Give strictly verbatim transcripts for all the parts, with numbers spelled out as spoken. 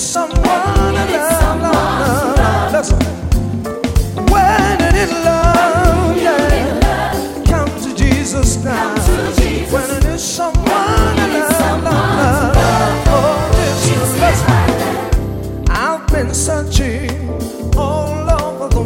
someone to love, love, love, listen. When you need love, yeah, come to Jesus now. When you need someone to love, love, love, oh, listen, listen. I've been searching all over the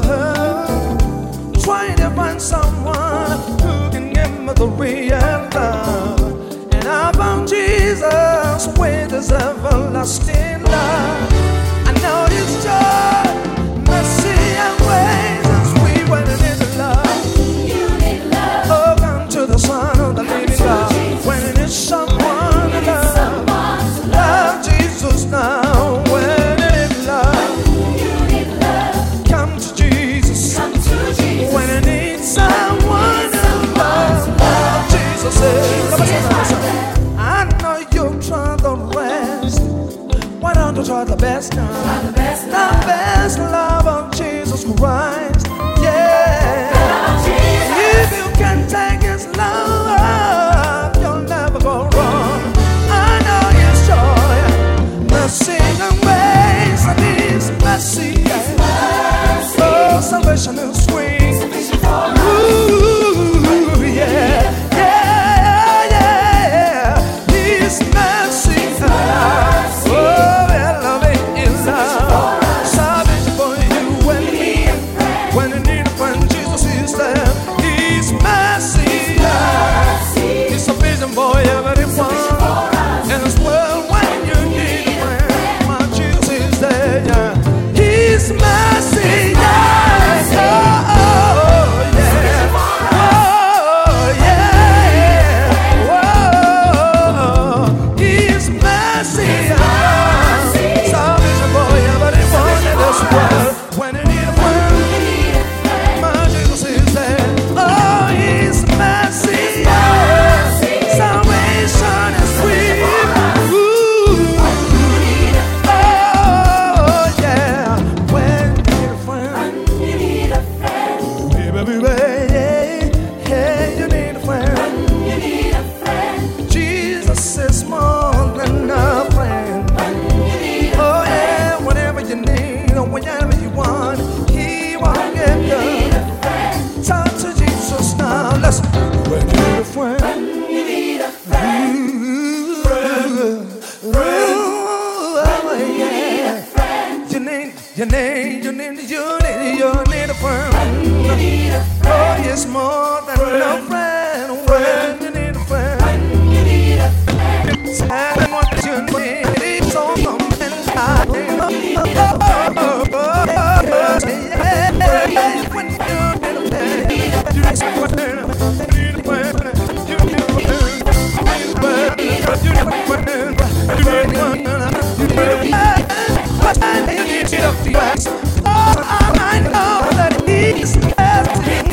world, trying to find someone who can give me the real love. And I found Jesus with his everlasting love. I know his joy, mercy, and ways is sweet when it is love. You need love. Oh, come to the Son of the living God. When it is someone to love, love Jesus now. When it is love, You need love. come to Jesus. Come to Jesus. When it needs someone to love, love Jesus is. Come on, listen, listen. I know you've tried the rest. Why don't you try the best now? Try the best The love. best love of Jesus Christ. Yeah. Love Jesus. If you can take his love, you'll never go wrong. I know his joy, mercy, and grace, and his mercy. Mercy. Oh, salvation is sweet. Sufficient for us. Ooh, yeah, yeah, yeah. His mercy. mercy. Oh, I love it. His love. Salvation for you and me. When you need a friend, Jesus is there. His mercy. Mercy. His sufficient for everyone. In this world, when you need a friend, my Jesus is there. Yeah. His mercy. Yeah. Oh, oh, yeah. Oh, yeah. Oh, His mercy. Salvation for everyone in this world. When you need a friend, my Jesus is there. Oh, His mercy. Salvation is free. Ooh. Oh, yeah. When you need a friend, You need a friend. baby, baby, yeah, yeah, you need a friend. You need a friend. Jesus is more than a friend. You need a Oh, yeah, whatever you need or whenever you want, He will give you. friend. Talk to Jesus now. Listen. When you need a friend. You need a friend. You need, you need, you need, you need, you need a friend. You need a friend. Oh, it's more than a friend. When you need a friend, You need a friend. and what you need is on the mentality. Oh, oh, oh, oh, oh, yeah. When you need a friend, you need a friend. You need a friend. You need a friend. You need a friend. You need a friend. You need one. You need a friend. But I need you to feel. Oh, I know that He's blessing.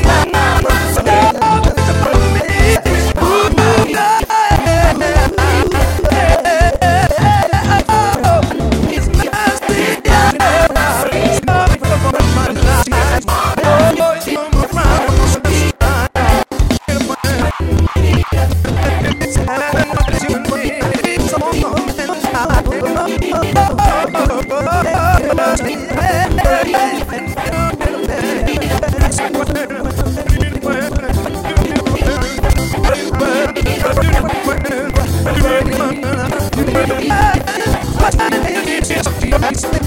But I need you to